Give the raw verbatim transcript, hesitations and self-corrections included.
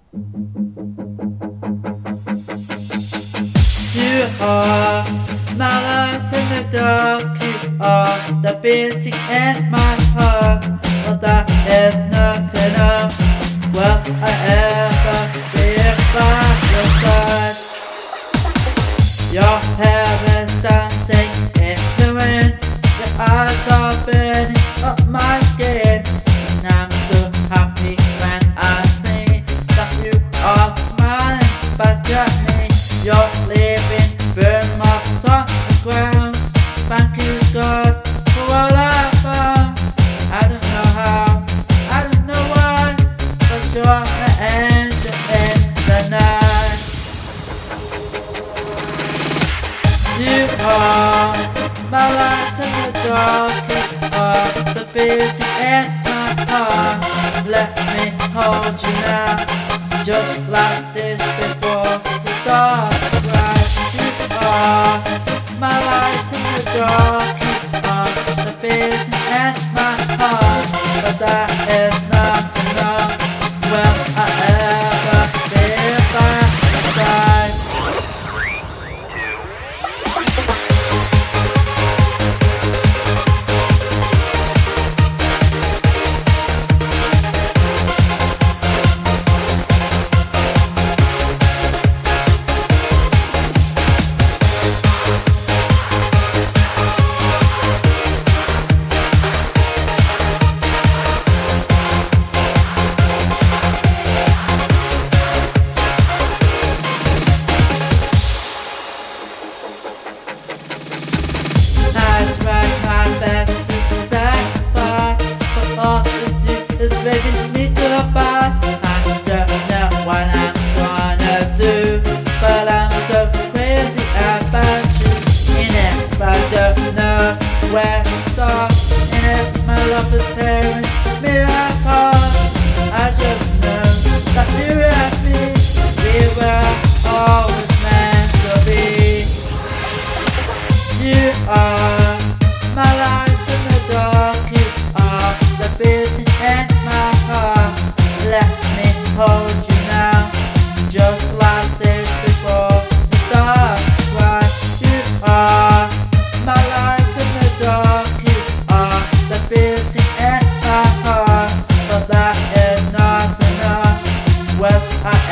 You are my light in the dark. You are the beauty in my heart. But that is not enough. Will I ever be by your side? Your hair is dancing in the wind. Your eyes are burning up my skin. And I'm so happy when I see that you are smiling back at me. You're leaving burn marks on the ground. Thank you God for all I found. I don't know how, I don't know why, but you're the angel in the night. You are my light in the dark. You are the beauty in my heart. Let me hold you now, just like this before the stars rise. You are my light in the dark. You are the beauty in my heart. But that is not enough. Will I ever be by your side? I tried my best to satisfy, but all you do is waving me goodbye. I don't know what I'm gonna do, but I'm so crazy about you. And if I don't know where to start, and if my love is tearing me apart, I just know that you and me, we were always meant to be. You are my light in the dark. You are the beauty in my heart. Let me hold you now, just like this before the stars rise. You are my light in the dark. You are the beauty in my heart. But that is not enough. Will I